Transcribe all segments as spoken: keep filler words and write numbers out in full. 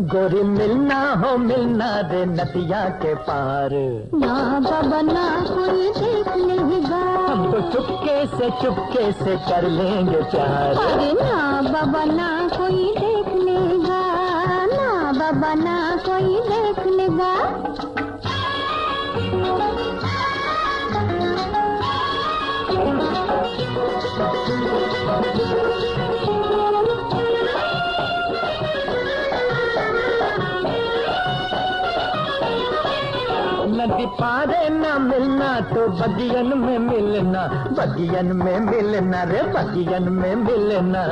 गोरी मिलना हो मिलना रे नदिया के पार। ना बाबा ना कोई देख लेगा, हम तो चुपके से चुपके से कर लेंगे प्यार। अरे ना बाबा ना कोई देख लेगा, ना बाबा ना कोई देख लेगा। नदी पारे ना मिलना तो बगियन में मिलना, बगियन में मिलना रे बगियन में मिलना।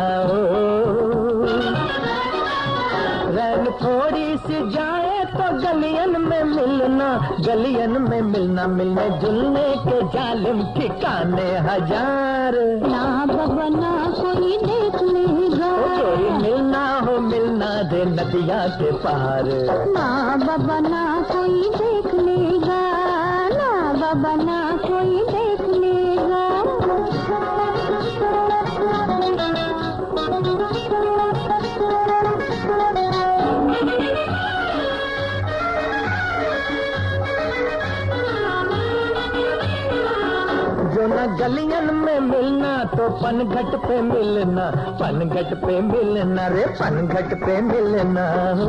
रैन थोड़ी सी जाए तो गलियन में मिलना, गलियन में मिलना। मिलने जुलने के जालिम ठिकाने हजार। ना बाबा ना कोई देख लेगा, कोई मिलना हो मिलना रे नदिया के पार। ना बाबा ना कोई देख लेगा, ना बाबा ना कोई देख लेगा। जो न गलियन में मिलना तो पनघट पे मिलना, पनघट पे मिलना रे पनघट पे मिलना।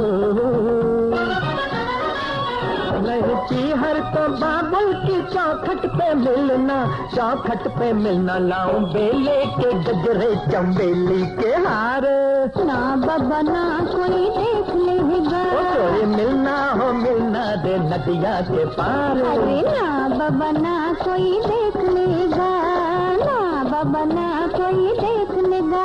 नहीं पीहर तो बाबुल की चौखट पे मिलना, चौखट पे मिलना। लाऊं बेले के गजरे चंबेली के हार। ना बाबा ना कोई देख लेगा, कोई मिलना हो मिलना दे नदिया के पार। अरे ना बाबा ना कोई देख लेगा, ना बाबा ना कोई देख लेगा।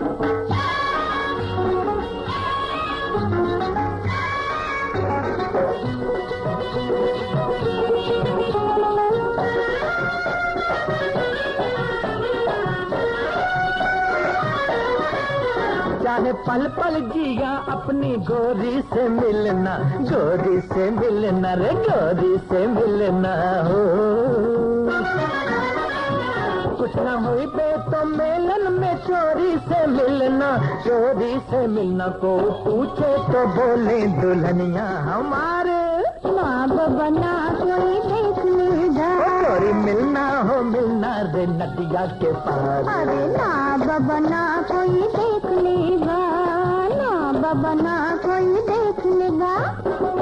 चाहे पल पल जिया अपनी गोरी से मिलना, गोरी से मिलना रे गोरी से मिलना। हो कुछ ना हुई बे तो मेलन में चोरी से मिलना, चोरी से मिलना। को पूछे तो बोले दुल्हनिया हमारे। ना बाबा ना कोई देख लेगा, चोरी मिलना हो मिलना रे नदिया के पार। अरे ना बाबा ना कोई देख लेगा, ना बाबा ना कोई देख लेगा।